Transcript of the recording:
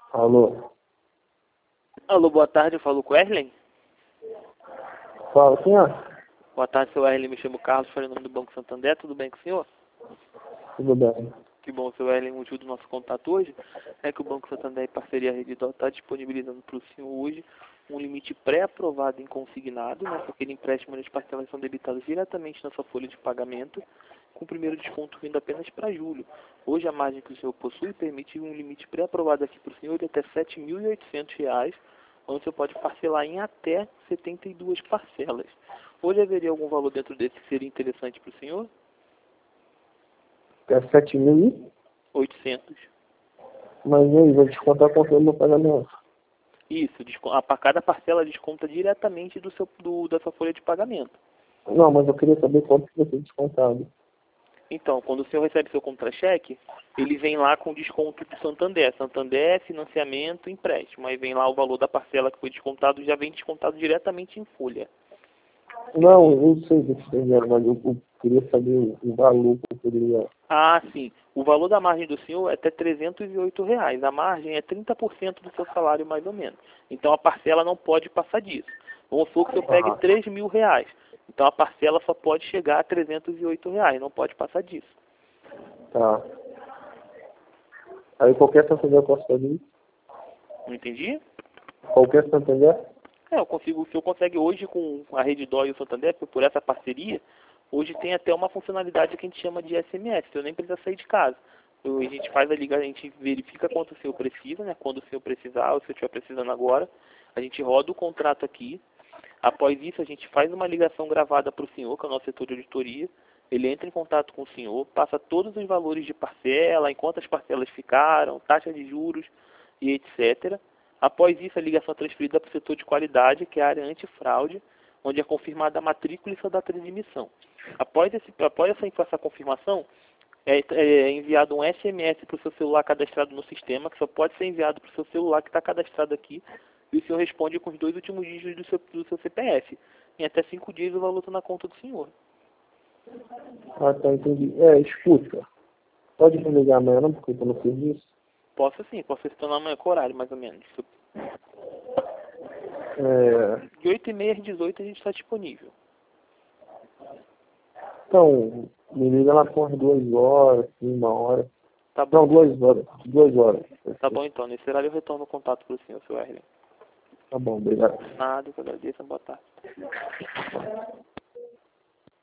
Alô? Alô, boa tarde, eu falo com o Erlen. Fala, senhor. Boa tarde, seu Erlen, me chamo Carlos, falei em nome do Banco Santander, tudo bem com o senhor? Tudo bem. Que bom, seu Erlen, o motivo do nosso contato hoje é que o Banco Santander, em parceria à Redditor, está disponibilizando para o senhor hoje um limite pré-aprovado em consignado, né, para aquele empréstimo onde as parcelas são debitadas diretamente na sua folha de pagamento, com o primeiro desconto vindo apenas para julho. Hoje a margem que o senhor possui permite um limite pré-aprovado aqui para o senhor de até R$ 7.800, onde você pode parcelar em até 72 parcelas. Hoje haveria algum valor dentro desse que seria interessante para o senhor? É 7.000, 800. mas aí, vou descontar quanto é o meu pagamento. Isso, cada parcela desconta diretamente da sua folha de pagamento. Não, mas eu queria saber quanto que vai ser descontado. Então, quando o senhor recebe seu contra-cheque, ele vem lá com desconto do Santander. Santander, financiamento, empréstimo. Aí vem lá o valor da parcela que foi descontado, já vem descontado diretamente em folha. Não, eu não sei o que vocês fizeram, mas eu queria saber o valor que eu poderia... Ah, sim. O valor da margem do senhor é até R$ 308. A margem é 30% do seu salário, mais ou menos. Então, a parcela não pode passar disso. Vamos supor que o senhor pegue R$ 3.000. Então, a parcela só pode chegar a R$ 308. Não pode passar disso. Tá. Aí qualquer Santander eu posso fazer isso? Não entendi? Qualquer Santander? O senhor consegue hoje com a Redditor e o Santander, por essa parceria, hoje tem até uma funcionalidade que a gente chama de SMS, o senhor nem precisa sair de casa. A gente faz a ligação, a gente verifica quanto o senhor precisa, né? Quando o senhor precisar, ou se eu estiver precisando agora, a gente roda o contrato aqui. Após isso, a gente faz uma ligação gravada para o senhor, que é o nosso setor de auditoria. Ele entra em contato com o senhor, passa todos os valores de parcela, em quantas parcelas ficaram, taxa de juros e etc. Após isso, a ligação é transferida para o setor de qualidade, que é a área antifraude, onde é confirmada a matrícula e sua data de emissão. Após essa confirmação, é enviado um SMS para o seu celular cadastrado no sistema, que só pode ser enviado para o seu celular que está cadastrado aqui, e o senhor responde com os 2 últimos dígitos do seu CPF. Em até 5 dias o valor está na conta do senhor. Ah, tá, entendi. Escuta. Pode me ligar amanhã, não? Porque eu tô no serviço. Posso sim, posso retornar amanhã com horário, mais ou menos. É... De 8h30 às 18h a gente está disponível. Então, me liga lá com umas 2 horas, 1 hora. Tá bom. Não, 2 horas. 2 horas. Tá bom então, nesse horário eu retorno o contato para o senhor, seu Erlen. Tá bom, obrigado. Nada, eu que agradeço, boa tarde.